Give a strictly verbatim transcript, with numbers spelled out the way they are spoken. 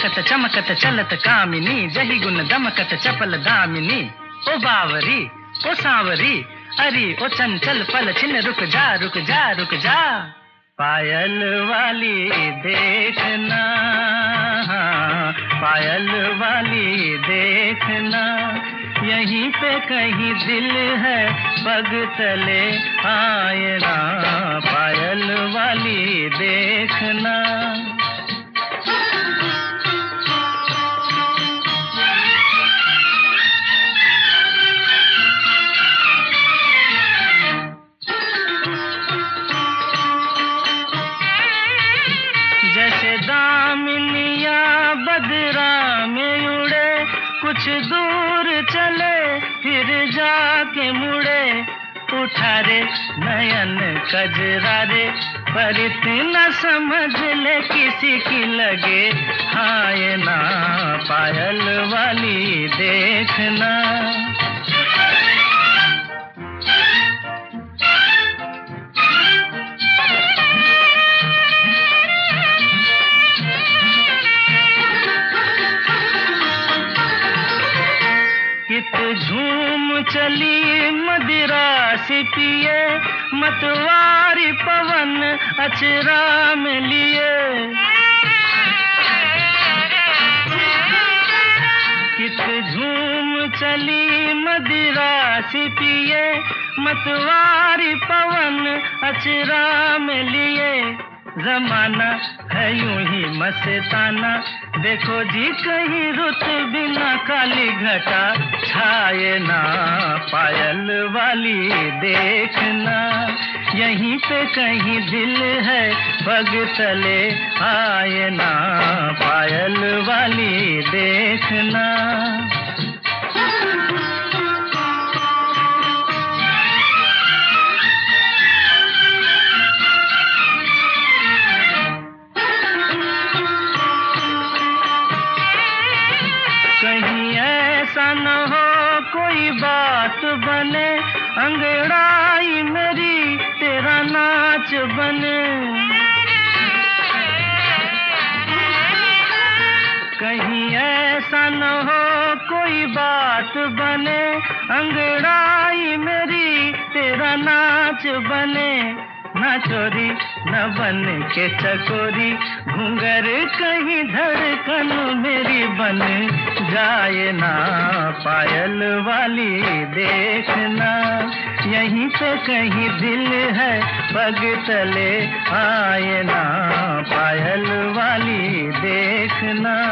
चमकत चमकत चलत कामिनी, जही गुण दमकत चपल दामिनी। ओ बावरी ओ सांवरी, अरे ओ चंचल पल छिन, रुक जा रुक जा रुक जा। पायल वाली देखना, पायल वाली देखना, यहीं पे कहीं दिल है पग तले आए ना। पायल वाली देखना। जैसे दामिनिया बदरा में उड़े, कुछ दूर चले फिर जाके मुड़े। उठा रे नयन कजरा रे, पर इतना समझ ले किसी की लगे हाय ना। पायल वाली देखना। कित झूम चली मदिरा सी पिए, मतवारी पवन अचरा में लिए। कित झूम चली मदिरा सी पिए, मतवारी पवन अचरा में लिए। जमाना है यूं ही मस्ताना, देखो जी कहीं रुत बिना काली घटा छाए ना। पायल वाली देखना, यहीं पे कहीं दिल है पग तले आए ना। पायल वाली देखना। कहीं ऐसा न हो कोई बात बने, अंगड़ाई मेरी तेरा नाच बने। कहीं ऐसा न हो कोई बात बने, अंगड़ाई मेरी तेरा नाच बने। ना चोरी न बन के चकोरी, घूंगर कहीं धड़कन मेरी बन जाए ना। पायल वाली देखना, यहीं पे कहीं दिल है पग तले आए ना। पायल वाली देखना।